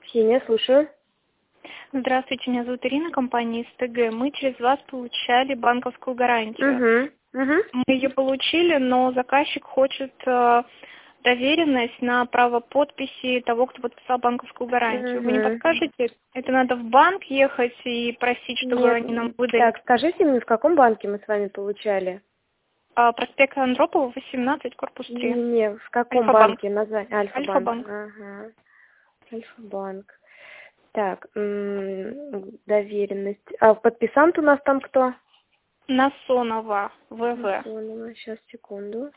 Ксения, слушаю. Здравствуйте, меня зовут Ирина, компания СТГ. Мы через вас получали банковскую гарантию. Мы ее получили, но заказчик хочет доверенность на право подписи того, кто подписал банковскую гарантию. Вы не подскажете? Это надо в банк ехать и просить, чтобы Нет. они нам выдали? Так, скажите мне, в каком банке мы с вами получали? Проспект Андропова, 18, корпус 3. Не, в каком Альфа-банк. банке назвать? Альфа-банк. Альфа-банк. Ага. Альфа-банк. Так, доверенность. А подписант у нас там кто? Насонова, ВВ. Сейчас, секунду.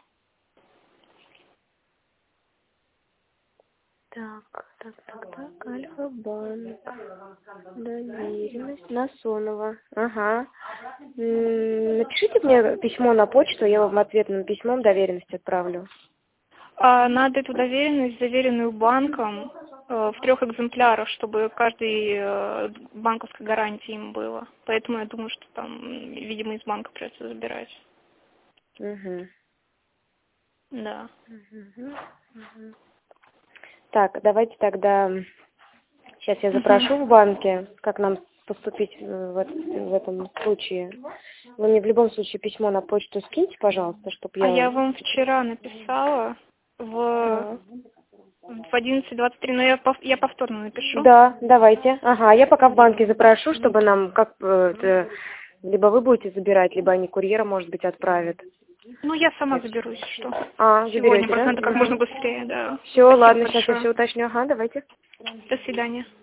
Так, Альфа-банк. Доверенность. Насонова. Ага. Напишите мне письмо на почту, я вам ответным письмом доверенность отправлю. Надо эту доверенность, заверенную банком, в 3 экземплярах, чтобы каждой банковской гарантии им было. Поэтому я думаю, что там, видимо, из банка придется забирать. Да. Так, давайте тогда... Сейчас я запрошу в банке, как нам поступить в этом случае. Вы мне в любом случае письмо на почту скиньте, пожалуйста, чтобы я... Я вам вчера написала в 11:23, но я повторно напишу. Да, давайте. Ага, я пока в банке запрошу, чтобы нам либо вы будете забирать, либо они курьера, может быть, отправят. Ну, я сама заберу, если что. заберете, Сегодня, просто да? надо как можно быстрее, да. Все, Спасибо ладно, сейчас я большое. все уточню. Ага, давайте. До свидания.